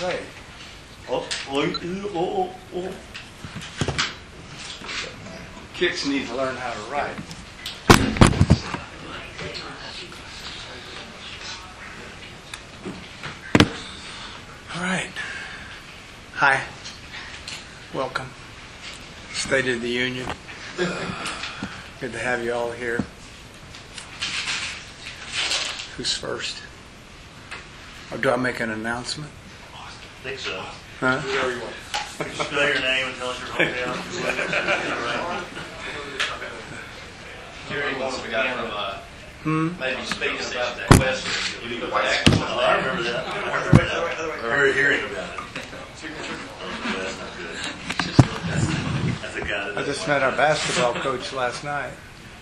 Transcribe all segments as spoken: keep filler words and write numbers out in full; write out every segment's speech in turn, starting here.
say. Oh, oh, oh, oh, oh. Kicks need to learn how to write. All right. Hi. Welcome. State of the Union. Good to have you all here. Who's first? Or do I make an announcement? I think so. Huh? Just spell your name and tell us your hometown. Jerry wants to got from uh, Hmm? maybe speaking about that question. Oh, I remember that. I remember that. I remember hearing about it. Oh, that's not good. That's a guy that I just met our basketball coach last night.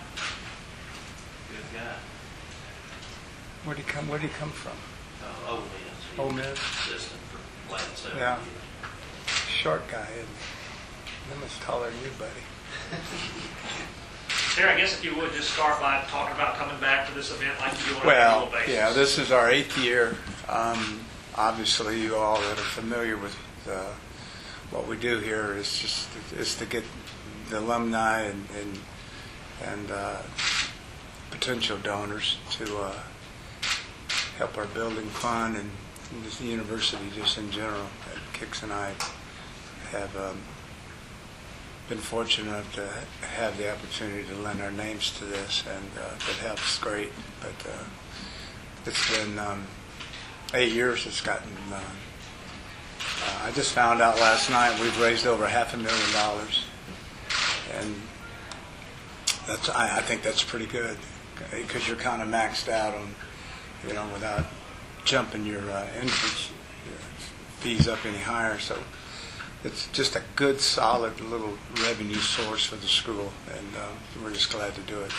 Good guy. Where'd he come? Where'd he come from? Uh, Ole Miss. Ole Miss? Assistant for Lance. Yeah. Short guy, isn't he? That much taller than you, buddy. Terry, I guess if you would just start by talking about coming back to this event like you do on Well, an annual basis. yeah, this is our eighth year. Um, obviously, you all that are familiar with uh, what we do here is just is to get the alumni and and, and uh, potential donors to uh, help our building fund and this the university just in general. And Kix and I have um, been fortunate enough to have the opportunity to lend our names to this, and uh, if it helps, great. But uh, it's been um, eight years it's gotten done. Uh, I just found out last night we've raised over half a million dollars, and that's I, I think that's pretty good because you're kind of maxed out on, you know, without jumping your uh, entrance fees up any higher. So it's just a good, solid little revenue source for the school, and uh, we're just glad to do it.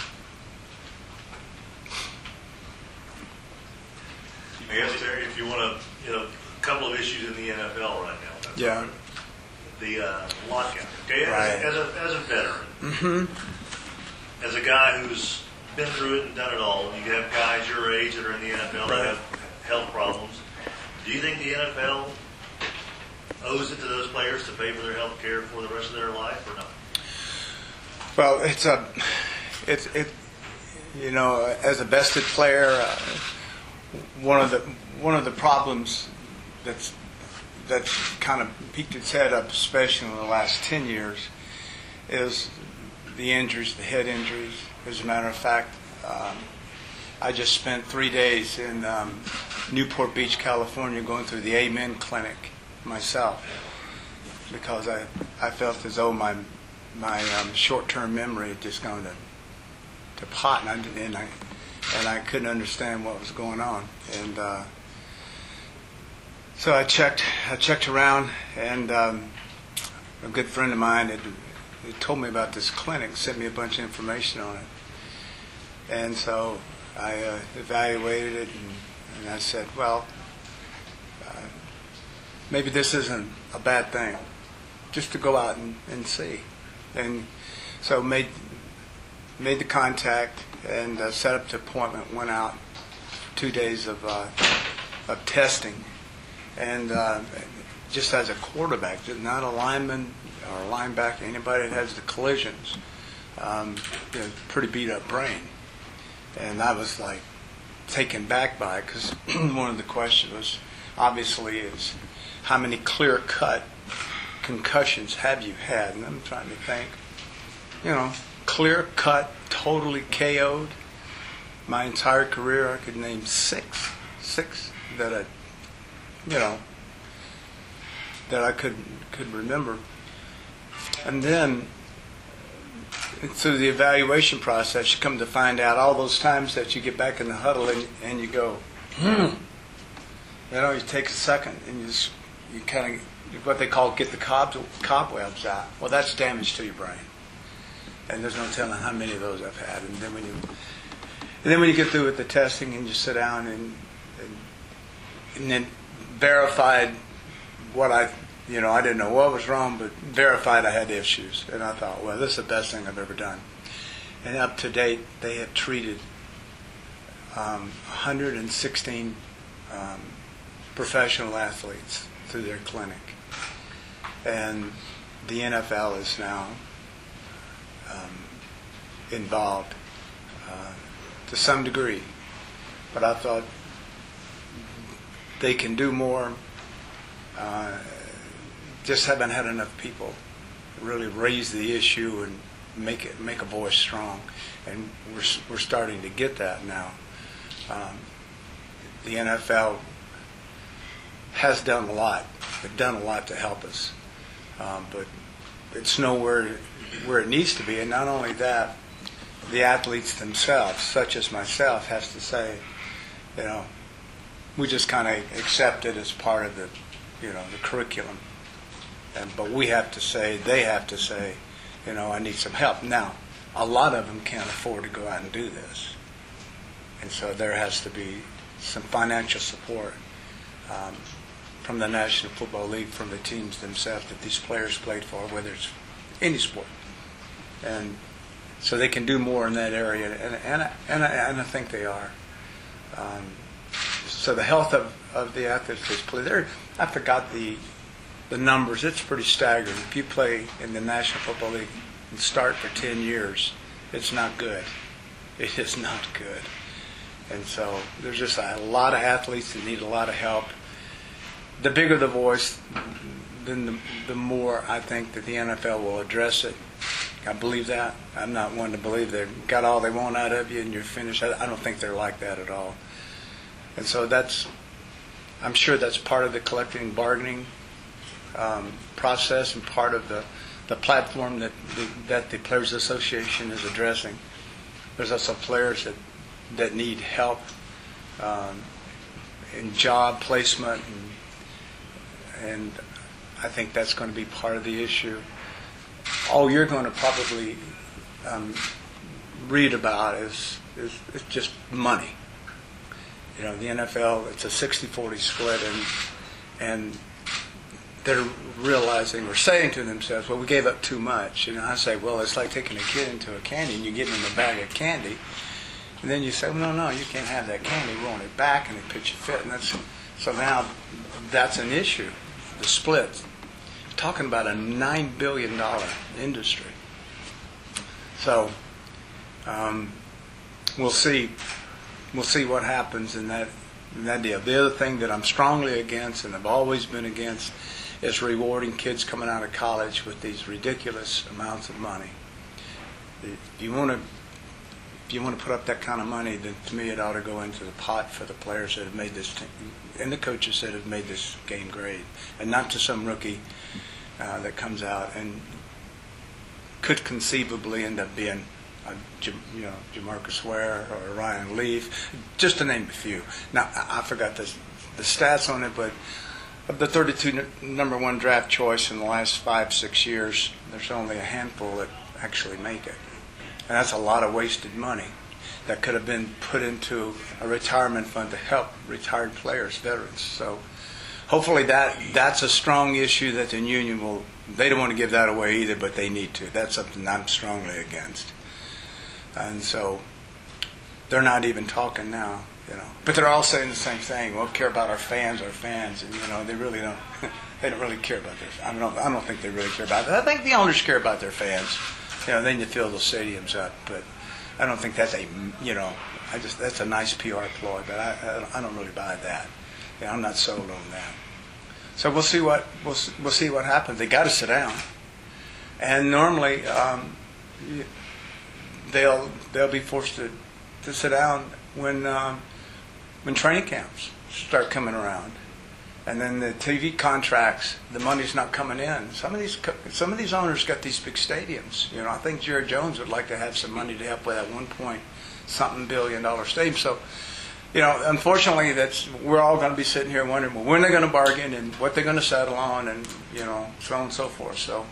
I guess, Terry, if you want to, you know, a couple of issues in the N F L right now. That's Yeah. right. The uh, lockout. Okay, as, Right. as, a, as a veteran, Mm-hmm. as a guy who's been through it and done it all, you have guys your age that are in the N F L Right. that have health problems. Do you think the N F L owes it to those players to pay for their health care for the rest of their life, or not? Well, it's a, it's it, you know, as a vested player, uh, one of the one of the problems that's that's kind of peaked its head up, especially in the last ten years, is the injuries, the head injuries. As a matter of fact, um, I just spent three days in um, Newport Beach, California, going through the Amen Clinic myself because I I felt as though my my um, short-term memory had just gone to to pot, and I didn't- and I and I couldn't understand what was going on, and uh, so I checked I checked around, and um, a good friend of mine had, had told me about this clinic, sent me a bunch of information on it, and so I uh, evaluated it, and, and I said, well, uh, maybe this isn't a bad thing, just to go out and, and see. And so made made the contact and uh, set up the appointment. Went out two days of uh, of testing, and uh, just as a quarterback, just not a lineman or a linebacker, anybody that has the collisions, um, you know, pretty beat up brain. And I was like taken back by it because one of the questions was obviously is how many clear cut concussions have you had? And I'm trying to think, you know, clear cut, totally K O'd. My entire career, I could name six, six that I, you know, that I could could remember. And then through the evaluation process, you come to find out all those times that you get back in the huddle and, and you go, hmm. You know, you take a second and you just, you kind of, what they call get the cobs, cobwebs out. Well, that's damage to your brain. And there's no telling how many of those I've had. And then when you, and then when you get through with the testing and you sit down and, and, and then verified what I, you know, I didn't know what was wrong, but verified I had issues. And I thought, well, this is the best thing I've ever done. And up to date, they have treated um, one hundred sixteen um, professional athletes through their clinic. And the N F L is now um, involved uh, to some degree. But I thought they can do more. Uh, just haven't had enough people really raise the issue and make it make a voice strong, and we're we're starting to get that now. Um, the N F L has done a lot. They've done a lot to help us, um, but it's nowhere where it needs to be. And not only that, the athletes themselves, such as myself, has to say, you know, we just kind of accept it as part of the, you know, the curriculum. And, but we have to say, they have to say, you know, I need some help. Now, a lot of them can't afford to go out and do this. And so there has to be some financial support um, from the National Football League, from the teams themselves that these players played for, whether it's any sport. And so they can do more in that area, and, and, I- and, I, and I think they are. Um, so the health of, of the athletes they play, there, I forgot the the numbers. It's pretty staggering. If you play in the National Football League and start for ten years, it's not good. It is not good. And so there's just a lot of athletes that need a lot of help. The bigger the voice, then the, the more I think that the N F L will address it. I believe that. I'm not one to believe they've got all they want out of you and you're finished. I, I don't think they're like that at all. And so that's, I'm sure that's part of the collective bargaining um, process and part of the, the platform that the, that the Players Association is addressing. There's also players that, that need help um, in job placement, and, and I think that's going to be part of the issue. All you're going to probably um, read about is, is, is just money. You know, the N F L, it's a sixty forty split, and and they're realizing or saying to themselves, well, we gave up too much. And I say, well, it's like taking a kid into a candy and you give him a bag of candy. And then you say, well, no, no, you can't have that candy. We want it back, and they pitch a fit. And that's, so now that's an issue, the split. Talking about a nine billion dollars industry. So um, we'll see. We'll see what happens in that in that deal. The other thing that I'm strongly against, and I've always been against, is rewarding kids coming out of college with these ridiculous amounts of money. If you want to, if you want to put up that kind of money, then to me it ought to go into the pot for the players that have made this team, and the coaches that have made this game great, and not to some rookie uh, that comes out and could conceivably end up being, a, you know, Jamarcus Ware or Ryan Leaf, just to name a few. Now I forgot the the stats on it, but of the thirty-two n- number one draft choice in the last five six years, there's only a handful that actually make it, and that's a lot of wasted money that could have been put into a retirement fund to help retired players, veterans. So hopefully that that's a strong issue that the union will. They don't want to give that away either, but they need to. That's something I'm strongly against. And so they're not even talking now, you know. But they're all saying the same thing. We'll care about our fans, our fans, and you know they really don't. They don't really care about their. I don't. I don't think they really care about it. I think the owners care about their fans. You know, they need to fill those stadiums up, but I don't think that's a. You know, I just that's a nice P R ploy, but I I don't, I don't really buy that. You know, I'm not sold on that. So we'll see what we'll we'll see what happens. They got to sit down, and normally um, they'll they'll be forced to, to sit down when um, when training camps start coming around, and then the T V contracts, the money's not coming in. Some of these some of these owners got these big stadiums. You know, I think Jerry Jones would like to have some money to help with that one point something billion dollar stadium. So. You know, unfortunately, that's we're all going to be sitting here wondering, well, when they're going to bargain and what they're going to settle on, and you know, so on and so forth. So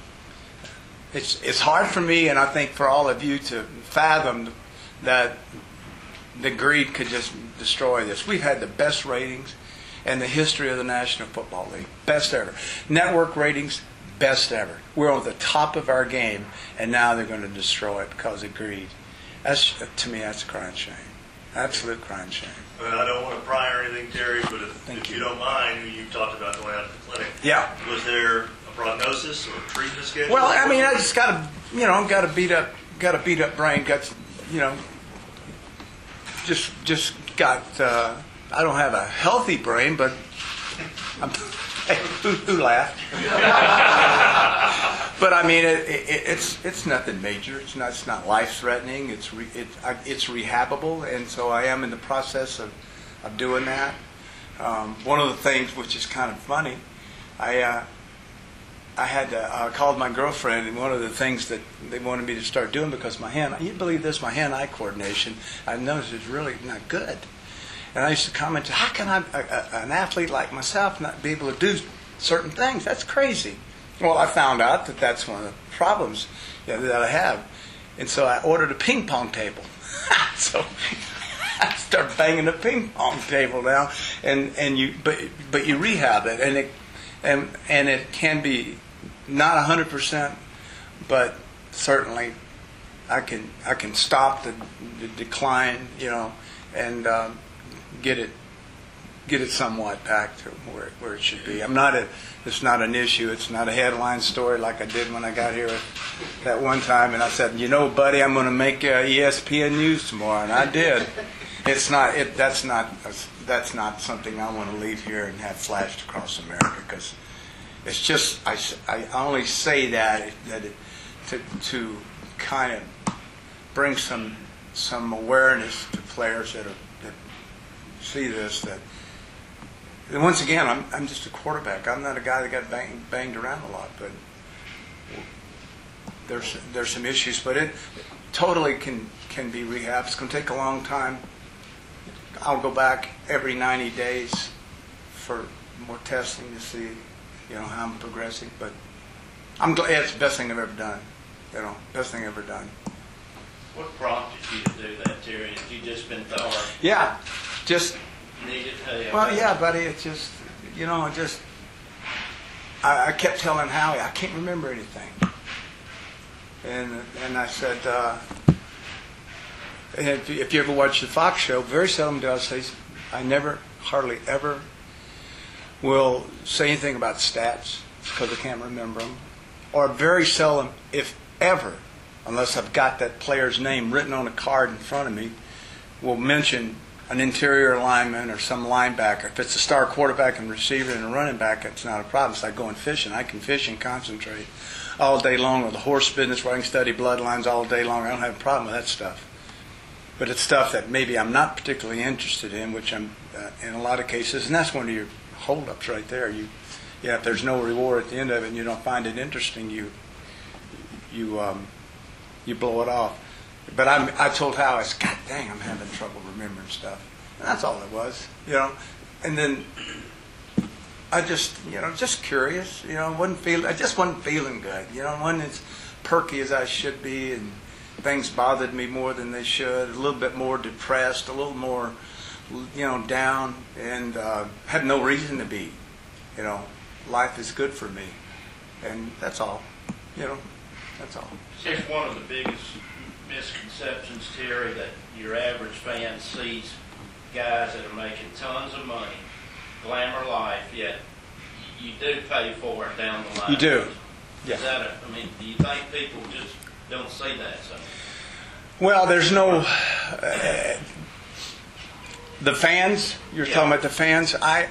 it's it's hard for me, and I think for all of you, to fathom that the greed could just destroy this. We've had the best ratings in the history of the National Football League, best ever. Network ratings, best ever. We're on the top of our game, and now they're going to destroy it because of greed. That's, to me, that's a crying shame. absolute crying shame. Well, I don't want to pry or anything, Terry, but if, Thank if you. you don't mind, you talked about going out to the clinic. Yeah. Was there a prognosis or treatment schedule? Well, I mean, I just got a, you know, got a beat up, got a beat up brain, got, you know, just, just got. Uh, I don't have a healthy brain, but I'm. who, who laughed? But I mean, it, it, it's it's nothing major. It's not it's not life threatening. It's re, it, I, it's rehabable, and so I am in the process of of doing that. Um, one of the things which is kind of funny, I. Uh, I had to, I called my girlfriend, and one of the things that they wanted me to start doing, because my hand, you believe this, my hand-eye coordination, I noticed is really not good. And I used to comment, how can I, a, a, an athlete like myself not be able to do certain things? That's crazy. Well, I found out that that's one of the problems, you know, that I have. And so I ordered a ping pong table. So I start banging the ping pong table now, and, and you, but, but you rehab it, and it, And and it can be not a hundred percent, but certainly I can I can stop the, the decline, you know, and um, get it get it somewhat back to where where it should be. I'm not a it's not an issue. It's not a headline story like I did when I got here that one time, and I said, you know, buddy, I'm going to make uh, E S P N News tomorrow, and I did. It's not it. That's not. That's not something I want to leave here and have flashed across America, because it's just I, I only say that that it, to to kind of bring some some awareness to players that are that see this, that and once again I'm I'm just a quarterback. I'm not a guy that got banged, banged around a lot, but there's there's some issues, but it totally can can be rehabbed. It's going to take a long time. I'll go back every ninety days for more testing to see, you know, how I'm progressing. But I'm glad it's the best thing I've ever done. You know, best thing I've ever done. What prompted you to do that, Terry? Have you just been thought Yeah, just needed help? well, yeah, buddy. It's just, you know, it just I, I kept telling Howie I can't remember anything, and and I said. Uh, And if, if you ever watch the Fox show, very seldom do I say, I never, hardly ever will say anything about stats because I can't remember them. Or very seldom, if ever, unless I've got that player's name written on a card in front of me, will mention an interior lineman or some linebacker. If it's a star quarterback and receiver and a running back, it's not a problem. It's like going fishing. I can fish and concentrate all day long, with the horse business where I can study bloodlines all day long. I don't have a problem with that stuff. But it's stuff that maybe I'm not particularly interested in, which I'm uh, in a lot of cases, and that's one of your holdups right there. You, yeah, if there's no reward at the end of it, and you don't find it interesting, you, you, um, you blow it off. But I'm, I told Hal, I said, God dang, I'm having trouble remembering stuff, and that's all it was, you know. And then I just, you know, just curious, you know, wasn't feel, I just wasn't feeling good, you know, wasn't as perky as I should be, and things bothered me more than they should, a little bit more depressed, a little more, you know, down, and uh, had no reason to be. You know, life is good for me, and that's all. You know, that's all. It's one of the biggest misconceptions, Terry, that your average fan sees guys that are making tons of money, glamour life, yet you do pay for it down the line. You do. Yeah. Is that a, I mean, do you think people just don't see that? So. Well, there's no uh, the fans. You're Yeah. talking about the fans. I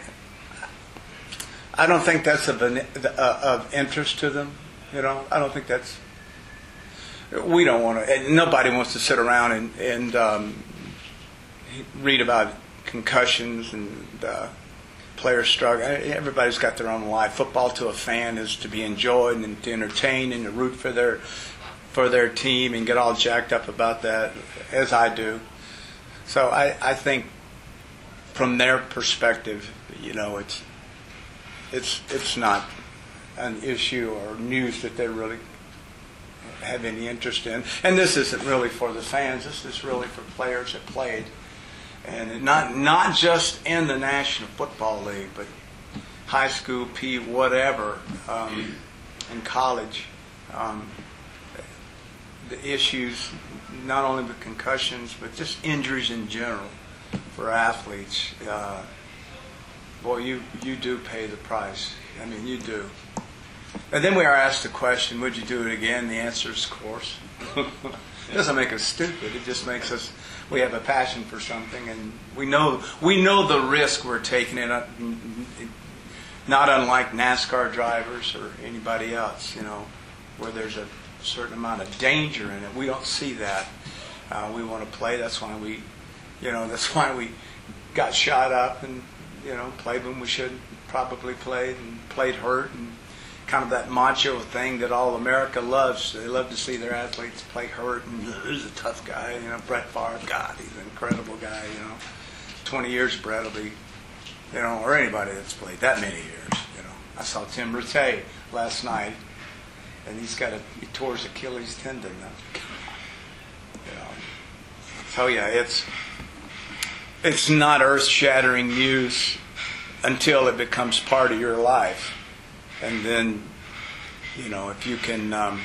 I don't think that's of an, uh, of interest to them. You know, I don't think that's. We don't want to. Nobody wants to sit around and and um, read about concussions and uh, players struggle. Everybody's got their own life. Football to a fan is to be enjoyed and to entertain and to root for their for their team and get all jacked up about that, as I do. So I, I think from their perspective, you know, it's it's it's not an issue or news that they really have any interest in. And this isn't really for the fans. This is really for players that played, and not not just in the National Football League, but high school, P, whatever, um, in college. Um, the issues, not only with concussions, but just injuries in general for athletes. Uh, boy, you, you do pay the price. I mean, you do. And then we are asked the question, would you do it again? The answer is, of course. It doesn't make us stupid. It just makes us, we have a passion for something, and we know we know the risk we're taking, it, not unlike NASCAR drivers or anybody else, you know, where there's a certain amount of danger in it. We don't see that. Uh, we want to play. That's why we, you know, that's why we got shot up and, you know, played when we should probably played and played hurt, and kind of that macho thing that all America loves. They love to see their athletes play hurt, and he's a tough guy, you know, Brett Favre, God, he's an incredible guy, you know. twenty years Brett will be, you know, or anybody that's played that many years, you know. I saw Tim Rattay last night, and he's got a, he tore his Achilles tendon. You know. So yeah, it's, it's not earth-shattering news until it becomes part of your life. And then, you know, if you can, um,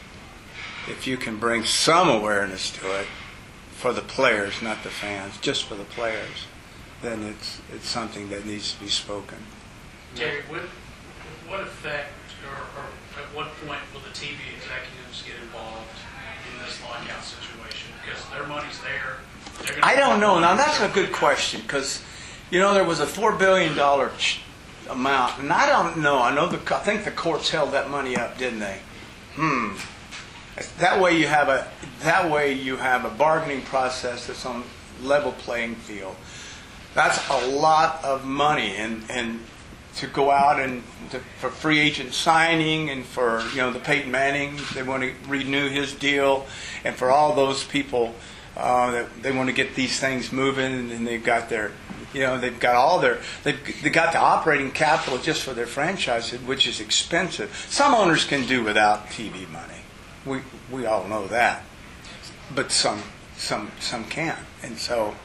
if you can bring some awareness to it for the players, not the fans, just for the players, then it's it's something that needs to be spoken. Terry, what, what effect or, or at what point will the T V executives get involved in this lockout situation? Because their money's there. They're gonna I don't know. Now, that's a good question, because, you know, there was a four billion dollars ch- amount, and I don't know. I know the I think the courts held that money up, didn't they? Hmm. That way you have a that way you have a bargaining process that's on level playing field. That's a lot of money, and and to go out and to, for free agent signing, and for, you know, the Peyton Manning, they want to renew his deal, and for all those people uh, that they want to get these things moving, and they've got their, you know, they've got all their, they've they got the operating capital just for their franchise, which is expensive. Some owners can do without T V money. We we all know that, but some some some can't, and so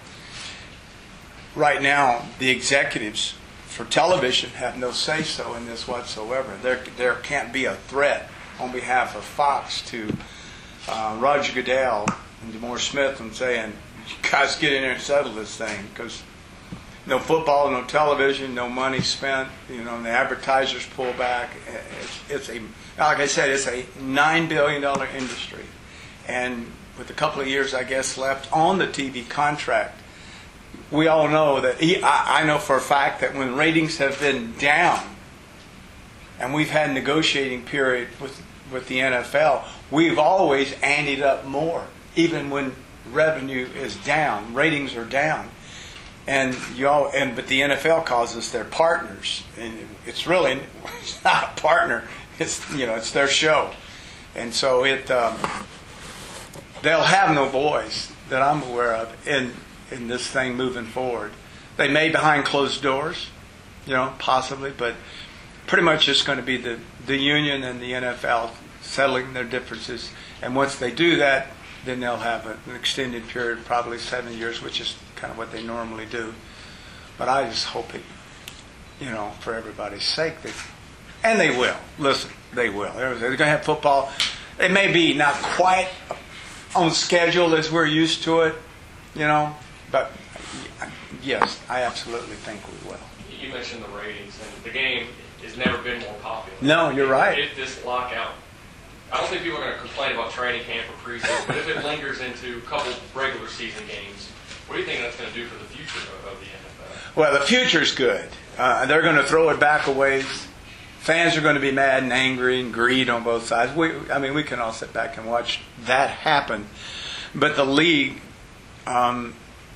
right now the executives for television have no say-so in this whatsoever. There there can't be a threat on behalf of Fox to uh, Roger Goodell and DeMore Smith and saying, "You guys get in there and settle this thing," because no football, no television, no money spent. You know, and the advertisers pull back. It's, it's a like I said, it's a nine billion dollar industry, and with a couple of years, I guess, left on the T V contract, we all know that. He, I, I know for a fact that when ratings have been down, and we've had a negotiating period with with the N F L, we've always anteed up more, even when revenue is down, ratings are down. And you all, and but the N F L calls us their partners, and it's really it's not a partner. It's, you know, it's their show, and so it um, they'll have no voice that I'm aware of in in this thing moving forward. They may behind closed doors, you know, possibly, but pretty much it's going to be the the union and the N F L settling their differences. And once they do that, then they'll have an extended period, probably seven years, which is kind of what they normally do. But I just hope it, you know, for everybody's sake, that, and they will. Listen, they will. They're, they're going to have football. It may be not quite on schedule as we're used to it, you know, but yes, I absolutely think we will. You mentioned the ratings, and the game has never been more popular. No, you're right. If this lockout, I don't think people are going to complain about training camp or preseason, but if it lingers into a couple regular season games, what do you think that's going to do for the future of, of the N F L? Well, the future's good. Uh, they're going to throw it back a ways. Fans are going to be mad and angry and greed on both sides. We, I mean, we can all sit back and watch that happen. But the league um,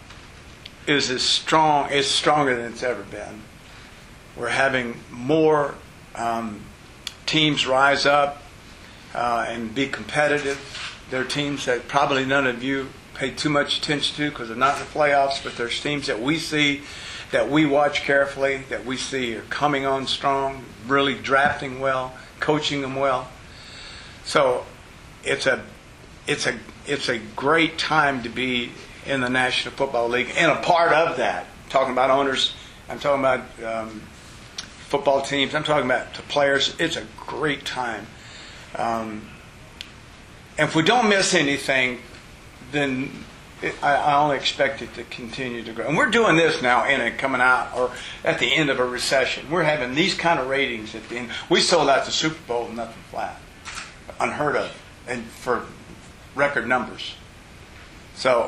is as strong, is stronger than it's ever been. We're having more um, teams rise up uh, and be competitive. There are teams that probably none of you pay too much attention to because they're not in the playoffs, but there's teams that we see, that we watch carefully, that we see are coming on strong, really drafting well, coaching them well. So it's a it's a it's a great time to be in the National Football League and a part of that. I'm talking about owners, I'm talking about um, football teams, I'm talking about the players. It's a great time. Um, And if we don't miss anything, then it, I, I only expect it to continue to grow. And we're doing this now in a coming out or at the end of a recession. We're having these kind of ratings at the end. We sold out the Super Bowl with nothing flat, unheard of, and for record numbers. So,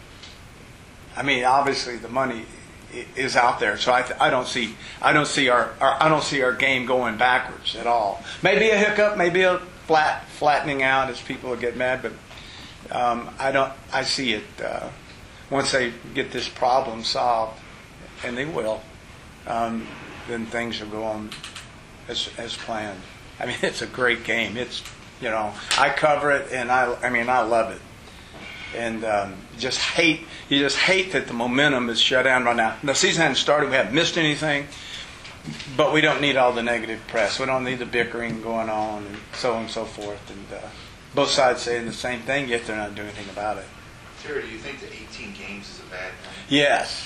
I mean, obviously the money is out there. So I, I don't see I don't see our, our I don't see our game going backwards at all. Maybe a hiccup, maybe a flat flattening out as people get mad, but um, I don't. I see it uh, once they get this problem solved, and they will. Um, then things will go on as as planned. I mean, it's a great game. It's you know I cover it, and I I mean I love it. And um, just hate you just hate that the momentum is shut down right now. The season hasn't started. We haven't missed anything, but we don't need all the negative press. We don't need the bickering going on and so on and so forth. And uh, both sides saying the same thing, yet they're not doing anything about it. Terry, do you think that eighteen games is a bad thing? Yes.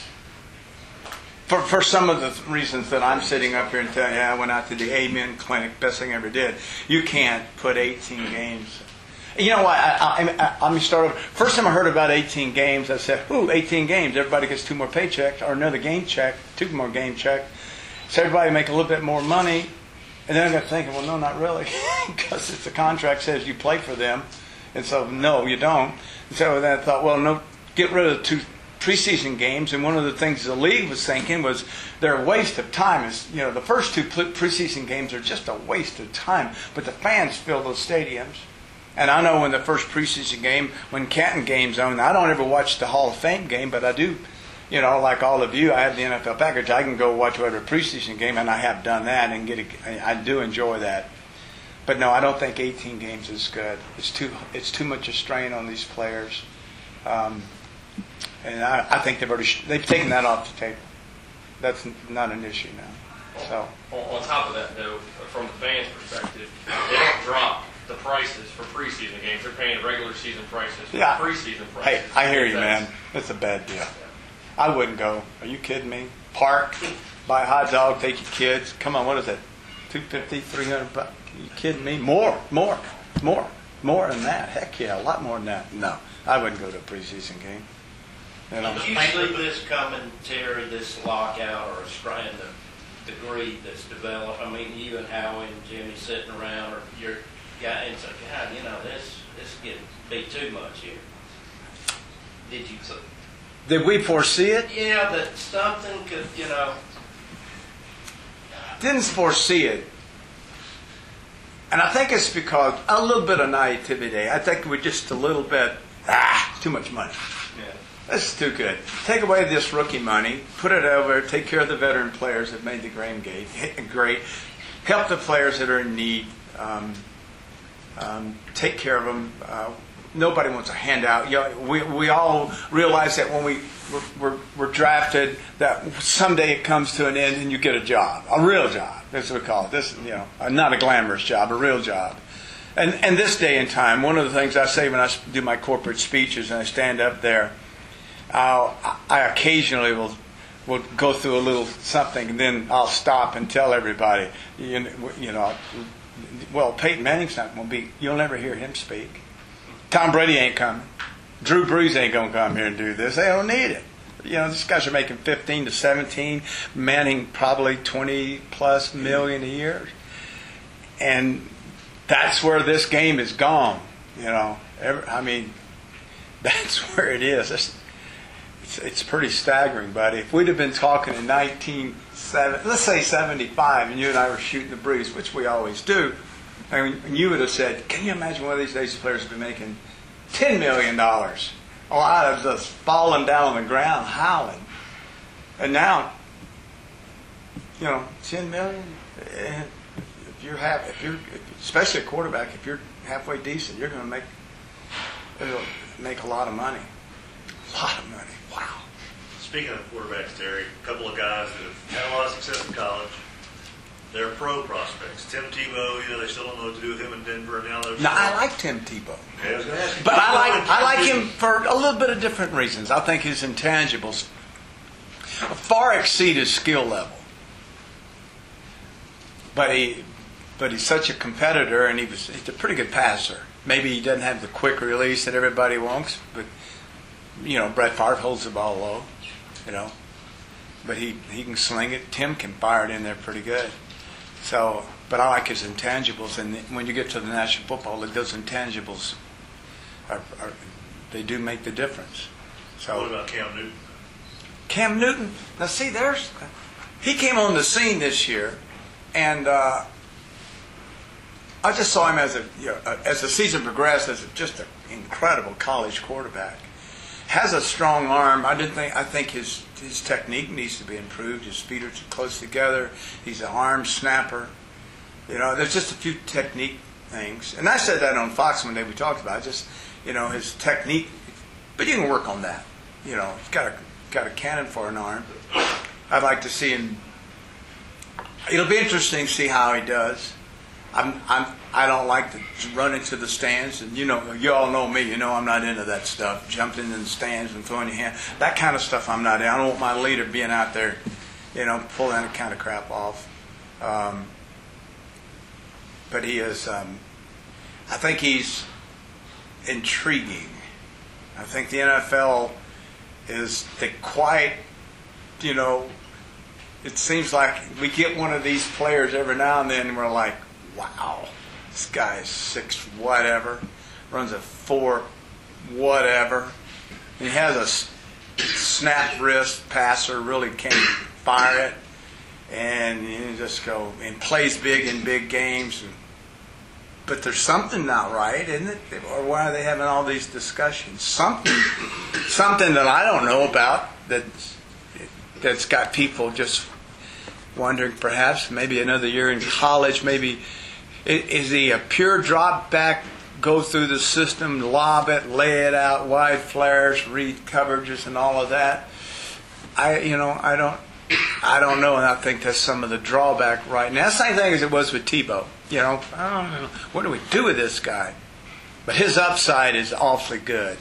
For for some of the reasons that I'm sitting up here and telling you, I went out to the Amen Clinic, best thing I ever did. You can't put eighteen games. You know what? I, I, I, let me start over. First time I heard about eighteen games, I said, ooh, eighteen games. Everybody gets two more paychecks or another game check, two more game check. So everybody make a little bit more money. And then I got thinking, well, no, not really. Because it's the contract says you play for them. And so, no, you don't. And so then I thought, well, no, get rid of the two preseason games. And one of the things the league was thinking was they're a waste of time. Is you know, the first two preseason games are just a waste of time. But the fans fill those stadiums. And I know when the first preseason game, when Canton game's on, I don't ever watch the Hall of Fame game, but I do, you know, like all of you, I have the N F L package. I can go watch whatever preseason game, and I have done that, and get. A, I do enjoy that. But no, I don't think eighteen games is good. It's too. It's too much a strain on these players, um, and I, I think they've already they've taken that off the table. That's not an issue now. So on, on top of that, though, from the fans' perspective, they don't drop the prices for preseason games. They're paying regular season prices for Yeah. preseason prices. Hey, I hear you, That's- man. That's a bad deal. I wouldn't go. Are you kidding me? Park, buy a hot dog, take your kids. Come on, what is it? two fifty, three hundred bucks? Are you kidding me? More, more, more, more than that. Heck yeah, a lot more than that. No, I wouldn't go to a preseason game. You know? Did you see this coming, Terry, this lockout or strain, the, the greed that's developed? I mean, you and Howie and Jimmy sitting around, or your guy, and say, God, you know, this this getting be too much here. Did you? Did we foresee it? Yeah, that something could, you know. Didn't foresee it. And I think it's because a little bit of naivety. I think we're just a little bit, ah, too much money. Yeah. That's too good. Take away this rookie money, put it over, take care of the veteran players that made the game great, help the players that are in need, um, um, take care of them. Uh, nobody wants a handout. You know, we we all realize that when we we're, we're, we're drafted, that someday it comes to an end and you get a job, a real job. That's what we call it. This, you know, not a glamorous job, a real job. And and this day and time, one of the things I say when I do my corporate speeches and I stand up there, I'll, I occasionally will will go through a little something, and then I'll stop and tell everybody, you know, you know well, Peyton Manning's not going to be. You'll never hear him speak. Tom Brady ain't coming. Drew Brees ain't going to come here and do this. They don't need it. You know, these guys are making fifteen to seventeen. Manning probably twenty plus million a year, and that's where this game is gone. You know, Every, I mean, that's where it is. It's, it's, it's pretty staggering, buddy. If we'd have been talking in nineteen seventy, let's say seventy-five, and you and I were shooting the breeze, which we always do, I mean, and you would have said, "Can you imagine one of these days the players would be making ten million dollars?" A lot of us falling down on the ground, howling. And now, you know, ten million. Eh, if you're half, if you're, especially a quarterback, if you're halfway decent, you're going to make it'll make a lot of money. A lot of money. Wow. Speaking of quarterbacks, Terry, a couple of guys that have had a lot of success in college. They're pro prospects. Tim Tebow, you know, they still don't know what to do with him in Denver. And now they're. Now I like Tim Tebow, Okay, I was going to ask you. but I like I like him for a little bit of different reasons. I think his intangibles far exceed his skill level. But he, but he's such a competitor, and he was he's a pretty good passer. maybe he doesn't have the quick release that everybody wants, but you know, Brett Favre holds the ball low, you know, but he, he can sling it. Tim can fire it in there pretty good. So, but I like his intangibles, and when you get to the National Football League, those intangibles are, are they do make the difference. So, What about Cam Newton? Cam Newton. Now, see, there's he came on the scene this year, and uh, I just saw him as a you know, as the season progressed as a, just an incredible college quarterback. Has a strong arm. I didn't think. I think his his technique needs to be improved. His feet are too close together. He's an arm snapper. You know, there's just a few technique things, and I said that on Fox one day we talked about it. Just you know his technique, but you can work on that. You know, he's got a got a cannon for an arm. I'd like to see him. It'll be interesting to see how he does. I'm, I'm, I don't like to run into the stands, and you know, you all know me. You know, I'm not into that stuff. Jumping in the stands and throwing your hand, that kind of stuff. I'm not in. I don't want my leader being out there, you know, pulling that kind of crap off. Um, but he is. Um, I think he's intriguing. I think the N F L is the quiet. You know, it seems like we get one of these players every now and then, and we're like, wow, this guy is six whatever, runs a four whatever, and he has a snap wrist passer, really can't fire it, and you just go and plays big in big games. And, but there's something not right, isn't it? Or why are they having all these discussions? Something, something that I don't know about that's that's got people just wondering. Perhaps maybe another year in college, maybe. Is he a pure drop back, go through the system, lob it, lay it out, wide flares, read coverages, and all of that? I, you know, I don't, I don't know, and I think that's some of the drawback right now. Same thing as it was with Tebow. You know, I don't know, what do we do with this guy? But his upside is awfully good.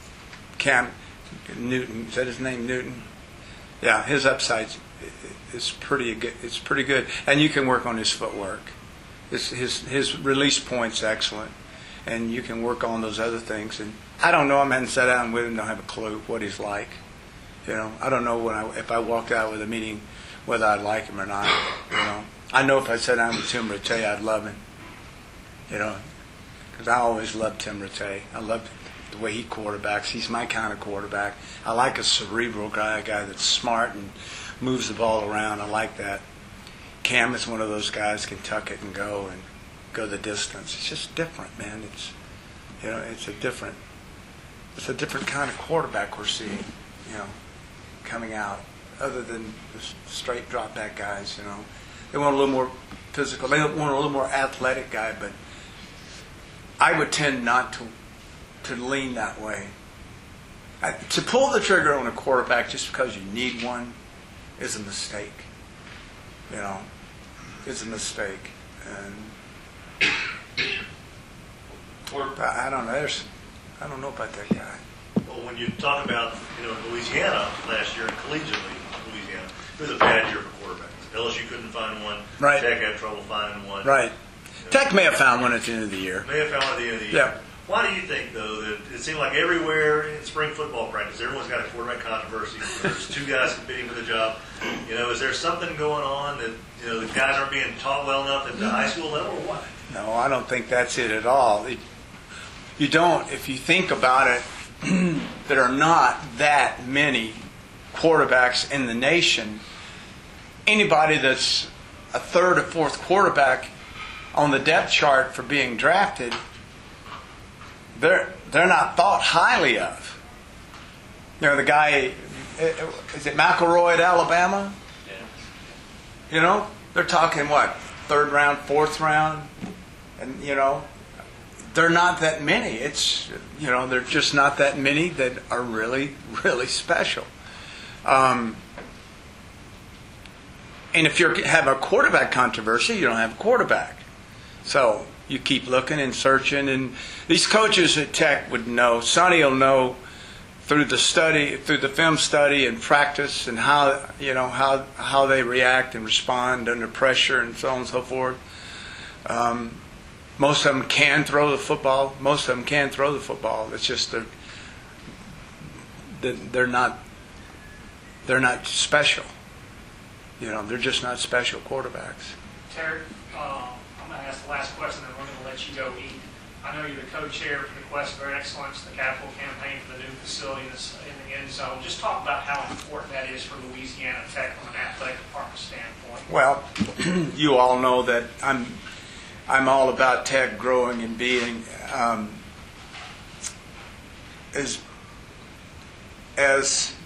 Cam Newton, is that his name, Newton? Yeah, his upside is pretty good. It's pretty good, and you can work on his footwork. His, his his release point's excellent, and you can work on those other things. And I don't know him. I haven't sat down with him. Don't have a clue what he's like. You know, I don't know when I, if I walked out with a meeting whether I'd like him or not. You know, I know if I sat down with Tim Rattay, I'd love him. You know, because I always loved Tim Rattay. I loved the way he quarterbacks. He's my kind of quarterback. I like a cerebral guy, a guy that's smart and moves the ball around. I like that. Cam is one of those guys can tuck it and go and go the distance. It's just different, man. It's you know, it's a different, it's a different kind of quarterback we're seeing, you know, coming out. Other than the straight drop back guys, you know, they want a little more physical. They want a little more athletic guy, but I would tend not to to lean that way. I, to pull the trigger on a quarterback just because you need one is a mistake. You know, it's a mistake, and I don't know. There's, I don't know about that guy. Well, when you talk about, you know, Louisiana last year in collegiate league, Louisiana, it was a bad year for quarterbacks. L S U couldn't find one. Right. Tech had trouble finding one. Right. You know, Tech may have found one at the end of the year. May have found one at the end of the year. Yeah. Why do you think, though, that it seemed like everywhere in spring football practice, everyone's got a quarterback controversy. There's two guys competing for the job. You know, is there something going on that, you know, the guys aren't being taught well enough at the high school level, or what? No, I don't think that's it at all. It, you don't, if you think about it, there are not that many quarterbacks in the nation. Anybody that's a third or fourth quarterback on the depth chart for being drafted, they're they're not thought highly of. You know, the guy, is it McElroy at Alabama? Yeah. You know, they're talking what, third round, fourth round, and you know, they're not that many. It's you know, they're just not that many that are really, really special. Um, and if you have a quarterback controversy, you don't have a quarterback. So you keep looking and searching, and these coaches at Tech would know. Sonny will know through the study, through the film study and practice, and how you know how how they react and respond under pressure and so on and so forth. Um, Most of them can throw the football. Most of them can throw the football. It's just they're they're not they're not special. You know, they're just not special quarterbacks. Terry, um, I'm going to ask the last question, and we're going to let you go eat. I know you're the co-chair for the Quest for Excellence, the capital campaign for the new facility in the, in the end zone. Just talk about how important that is for Louisiana Tech from an athletic department standpoint. Well, you all know that I'm I'm all about Tech growing and being um, as as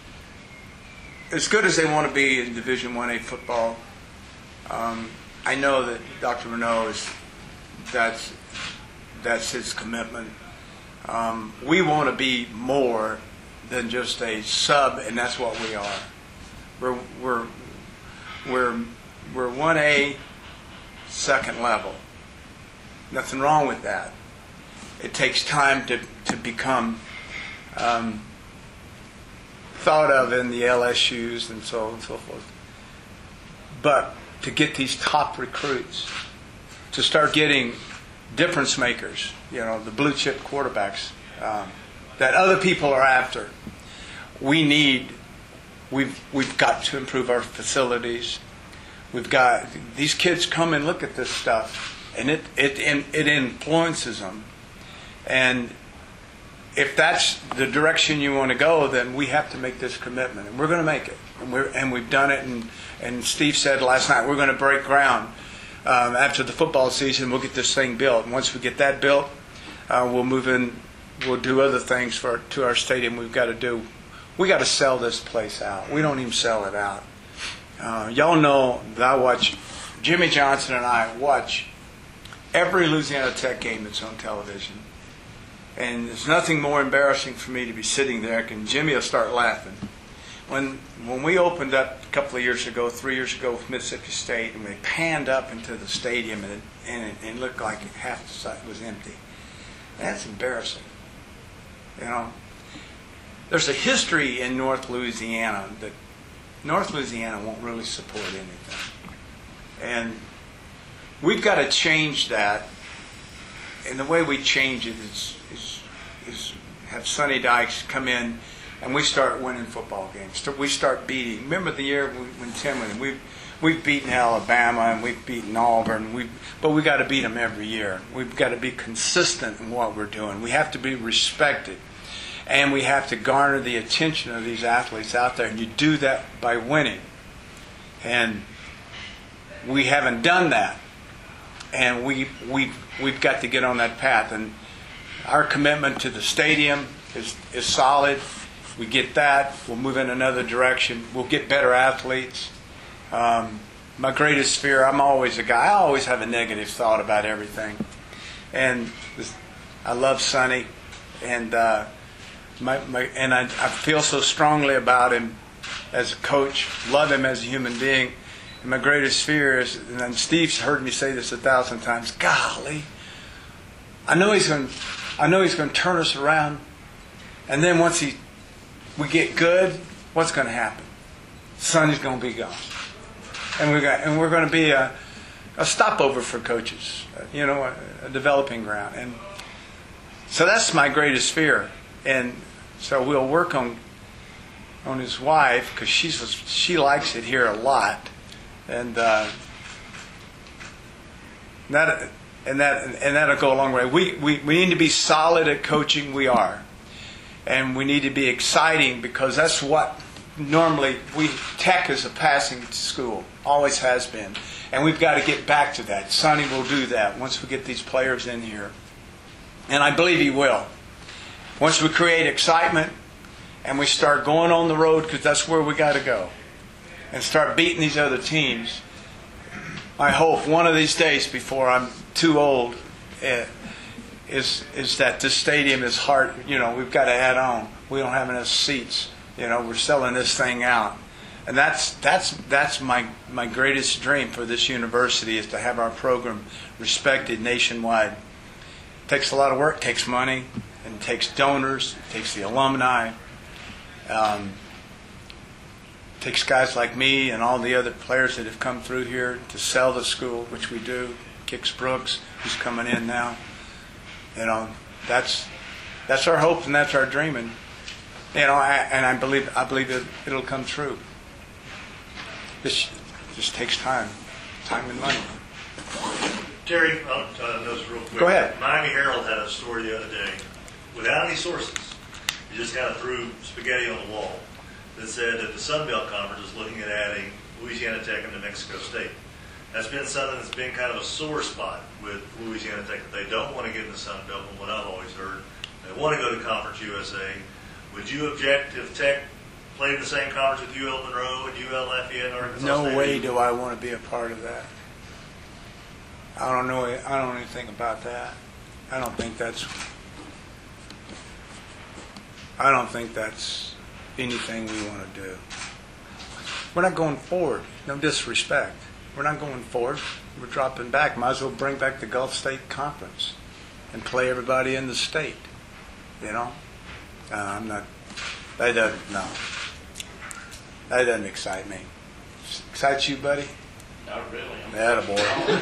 as good as they want to be in Division one A football. Um, I know that Doctor Renaud is that's that's his commitment. Um, we want to be more than just a sub, and that's what we are. We're we're we're we're one A, second level. Nothing wrong with that. It takes time to to become um, thought of in the L S Us and so on and so forth. But to get these top recruits, to start getting difference makers, you know, the blue chip quarterbacks um, that other people are after, we need. We've we've got to improve our facilities. We've got these kids come and look at this stuff, and it it it influences them. And if that's the direction you want to go, then we have to make this commitment, and we're going to make it. And we're and we've done it. And and Steve said last night we're going to break ground um, after the football season. We'll get this thing built, and once we get that built, uh, we'll move in. We'll do other things for to our stadium. We've got to do. We got to sell this place out. We don't even sell it out. Uh, y'all know that I watch, Jimmy Johnson and I watch every Louisiana Tech game that's on television. And there's nothing more embarrassing for me to be sitting there, and Jimmy will start laughing. When when we opened up a couple of years ago, three years ago with Mississippi State, and we panned up into the stadium, and it, and it, and it looked like half the site was empty. That's embarrassing. You know? There's a history in North Louisiana that North Louisiana won't really support anything. And we've got to change that. And the way we change it is, is, is have Sonny Dykes come in and we start winning football games. We start beating. Remember the year when Tim went in? We've, we've beaten Alabama and we've beaten Auburn, we've, but we've got to beat them every year. We've got to be consistent in what we're doing. We have to be respected. And we have to garner the attention of these athletes out there. And you do that by winning. And we haven't done that. And we, we, we've got to get on that path. And our commitment to the stadium is, is solid. We get that. We'll move in another direction. We'll get better athletes. Um, my greatest fear, I'm always a guy, I always have a negative thought about everything. And this, I love Sonny. And... Uh, My, my, and I, I feel so strongly about him as a coach, love him as a human being. And my greatest fear is, and Steve's heard me say this a thousand times, golly, I know he's going I know he's going to turn us around. And then once he we get good, what's going to happen? Sonny's going to be gone. And we got and we're going to be a, a stopover for coaches, you know, a, a developing ground. And so that's my greatest fear. And so we'll work on on his wife because she's she likes it here a lot, and uh, that and that and that'll go a long way. We, we we need to be solid at coaching. We are, and we need to be exciting because that's what normally we Tech is a passing school, always has been, and we've got to get back to that. Sonny will do that once we get these players in here, and I believe he will. Once we create excitement and we start going on the road, because that's where we got to go, and start beating these other teams, I hope one of these days before I'm too old uh, is is that this stadium is hard. You know, we've got to add on. We don't have enough seats. You know, we're selling this thing out, and that's that's that's my my greatest dream for this university is to have our program respected nationwide. It takes a lot of work. It takes money. And it takes donors, it takes the alumni, um, it takes guys like me and all the other players that have come through here to sell the school, which we do. Kix Brooks, who's coming in now. You know, that's that's our hope and that's our dreaming. You know, I, and I believe I believe it, it'll come true. This just takes time, time and money. Terry, I'll uh, notice real quick. Go ahead. Miami Herald had a story the other day, without any sources. You just kind of threw spaghetti on the wall that said that the Sun Belt Conference is looking at adding Louisiana Tech and New Mexico State. That's been something that's been kind of a sore spot with Louisiana Tech, that they don't want to get in the Sun Belt, from what I've always heard. They want to go to Conference U S A. Would you object if Tech played in the same conference with U L Monroe and U L Lafayette and Arkansas No State? way do I want to be a part of that. I don't know. I don't know anything about that. I don't think that's. I don't think that's anything we want to do. We're not going forward. No disrespect. We're not going forward. We're dropping back. Might as well bring back the Gulf State Conference and play everybody in the state. You know, uh, I'm not. That doesn't. No. That doesn't excite me. Excites you, buddy? Not really. Attaboy.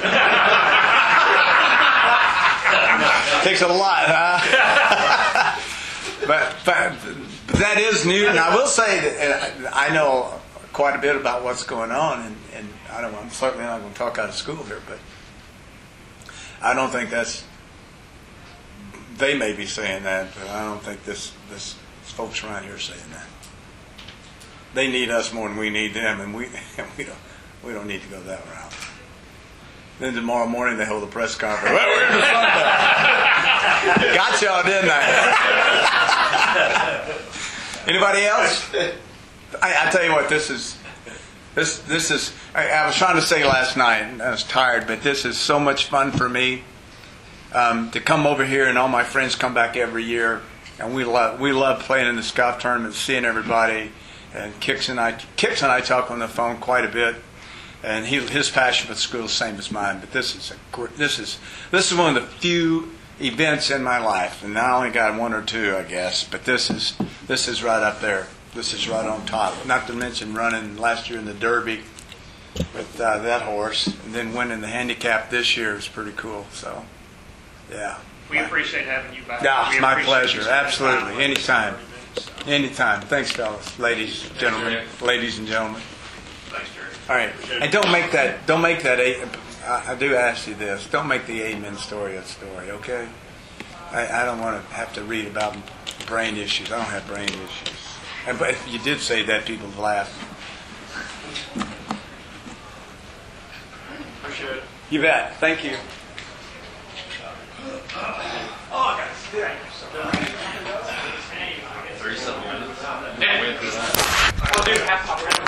Takes a lot, huh? but, but that is new, and I will say that I know quite a bit about what's going on, and, and I don't. I'm certainly not going to talk out of school here, but I don't think that's. They may be saying that, but I don't think this this folks around here are saying that. They need us more than we need them, and we and we don't. We don't need to go that route. Then tomorrow morning they hold a press conference. Well, we're in the Sun Belt. Got y'all, didn't I? Anybody else? I, I tell you what, this is this this is. I, I was trying to say last night, and I was tired, but this is so much fun for me um, to come over here, and all my friends come back every year, and we love we love playing in the scout tournament, seeing everybody. And Kix and I, Kix and I talk on the phone quite a bit. And he, his passion for the school is the same as mine. But this is a, this is this is one of the few events in my life, and I only got one or two, I guess. But this is this is right up there. This is right on top. Not to mention running last year in the Derby with uh, that horse, and then winning the handicap this year is pretty cool. So, yeah. We appreciate having you back. Yeah, We it's my appreciate pleasure. you spending Absolutely. time with us. Anytime. So, Anytime. Thanks, fellas, ladies, gentlemen, ladies and gentlemen. Thanks, Terry. All right, and don't make that. Don't make that. A, I, I do ask you this. Don't make the amen story a story, okay? I, I don't want to have to read about brain issues. I don't have brain issues. And but if you did say that, people would laugh. Appreciate it. You bet. Thank you. oh, I got it. thirty-seven minutes. We'll do half my